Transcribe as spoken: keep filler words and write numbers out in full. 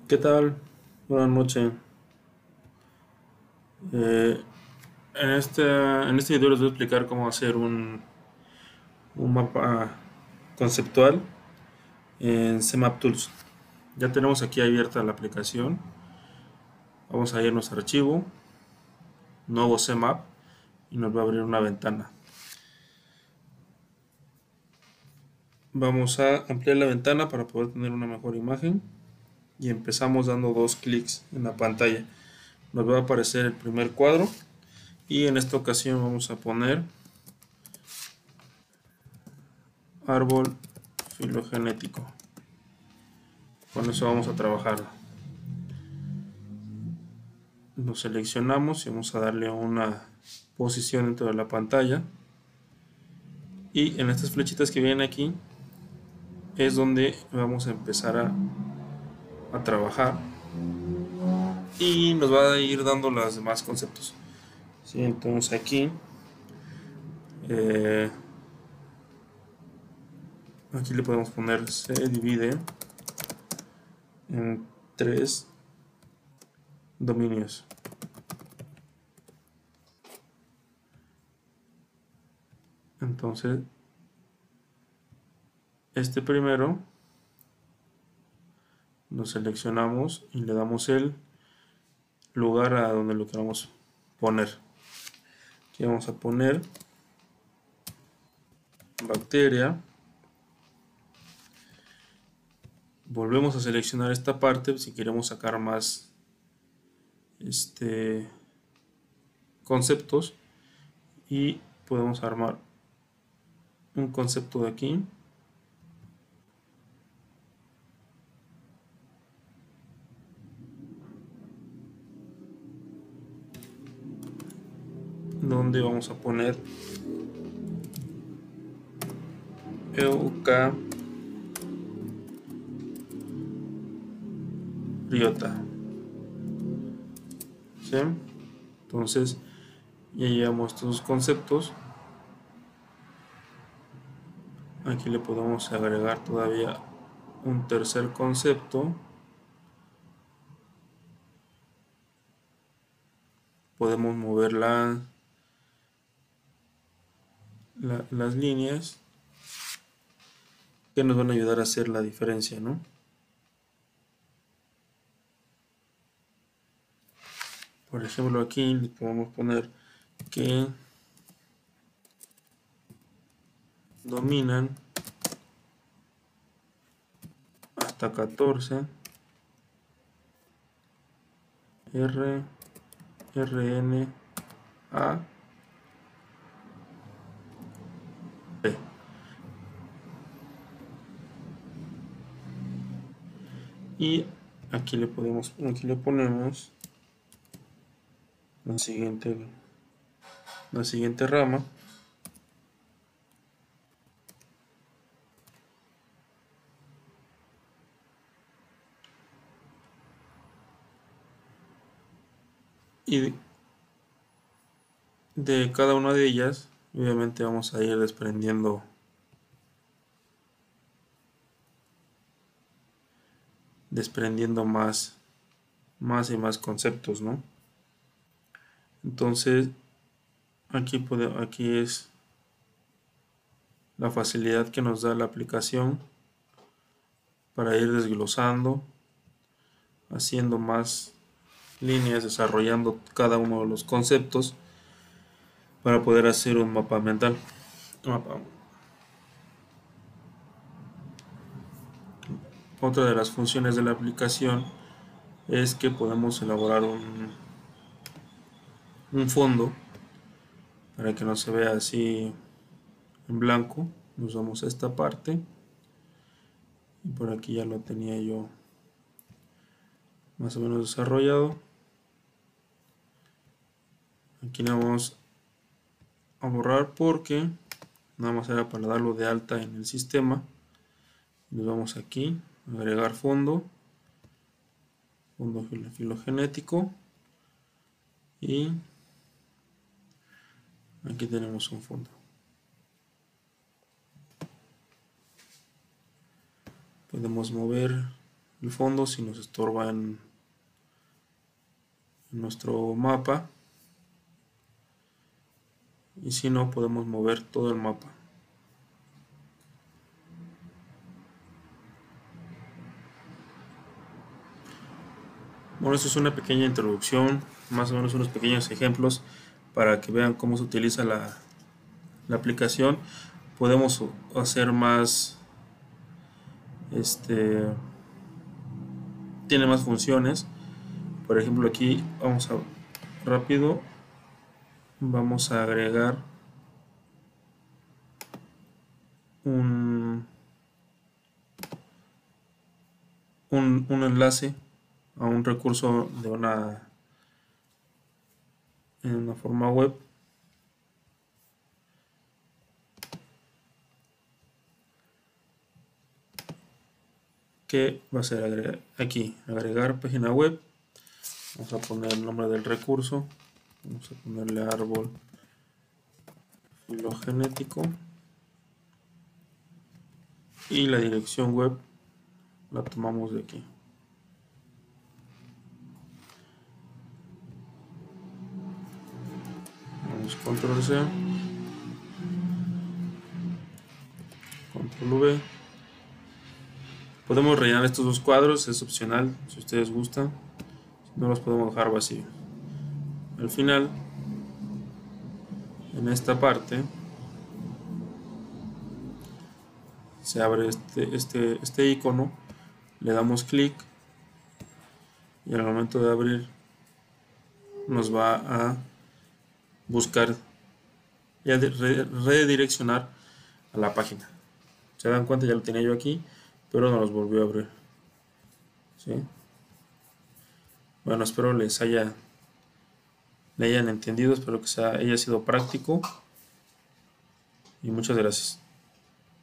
¿Qué tal? Buenas noches. Eh, en este, en este video les voy a explicar cómo hacer un, un mapa conceptual en C-Map Tools. Ya tenemos aquí abierta la aplicación. Vamos a ir a nuestro archivo, nuevo C-Map, y nos va a abrir una ventana. Vamos a ampliar la ventana para poder tener una mejor imagen. Y empezamos dando dos clics en la pantalla. Nos va a aparecer el primer cuadro. Y en esta ocasión vamos a poner árbol filogenético. Con eso vamos a trabajar. Lo seleccionamos y vamos a darle una posición dentro de la pantalla. Y en estas flechitas que vienen aquí es donde vamos a empezar a, a trabajar. Y nos va a ir dando los demás conceptos. ¿Sí? Entonces aquí eh, aquí le podemos poner se divide en tres dominios. Entonces este primero lo seleccionamos y le damos el lugar a donde lo queramos poner. Aquí vamos a poner bacteria. Volvemos a seleccionar esta parte si queremos sacar más este, conceptos, y podemos armar un concepto de aquí. Donde vamos a poner eucariota. ¿Sí? Entonces ya llevamos estos conceptos. Aquí le podemos agregar todavía un tercer concepto. Podemos mover la, la, las líneas que nos van a ayudar a hacer la diferencia, ¿no? Por ejemplo, aquí le podemos poner que dominan hasta catorce R, RN, A, P. Y aquí le podemos, aquí le ponemos la siguiente, la siguiente rama. Y de, de cada una de ellas, obviamente vamos a ir desprendiendo desprendiendo más, más y más conceptos, ¿no? Entonces, aquí, puede, aquí es la facilidad que nos da la aplicación para ir desglosando, haciendo más líneas, desarrollando cada uno de los conceptos para poder hacer un mapa mental. Mapa. Otra de las funciones de la aplicación es que podemos elaborar un, un fondo para que no se vea así en blanco. Nos vamos a esta parte y por aquí ya lo tenía yo más o menos desarrollado. Aquí le vamos a borrar porque nada más era para darlo de alta en el sistema. Nos vamos aquí, agregar fondo, fondo filogenético, y aquí tenemos un fondo. Podemos mover el fondo si nos estorba en, en nuestro mapa, y si no, podemos mover todo el mapa. Bueno, esto es una pequeña introducción, más o menos unos pequeños ejemplos para que vean cómo se utiliza la, la aplicación. Podemos hacer más, este, tiene más funciones. Por ejemplo, aquí vamos a rápido, vamos a agregar un, un, un enlace a un recurso de una en una forma web. Que va a ser agregar, aquí, agregar página web. Vamos a poner el nombre del recurso. Vamos a ponerle árbol filogenético. Y la dirección web la tomamos de aquí. Vamos control C, control V. Podemos rellenar estos dos cuadros, es opcional si ustedes gustan. Si no, los podemos dejar vacíos. Al final, en esta parte, se abre este, este, este icono, le damos clic y al momento de abrir nos va a buscar y a redireccionar a la página. Se dan cuenta, ya lo tenía yo aquí, pero no los volvió a abrir. ¿Sí? Bueno, espero les haya le hayan entendido, espero que sea, haya sido práctico y muchas gracias.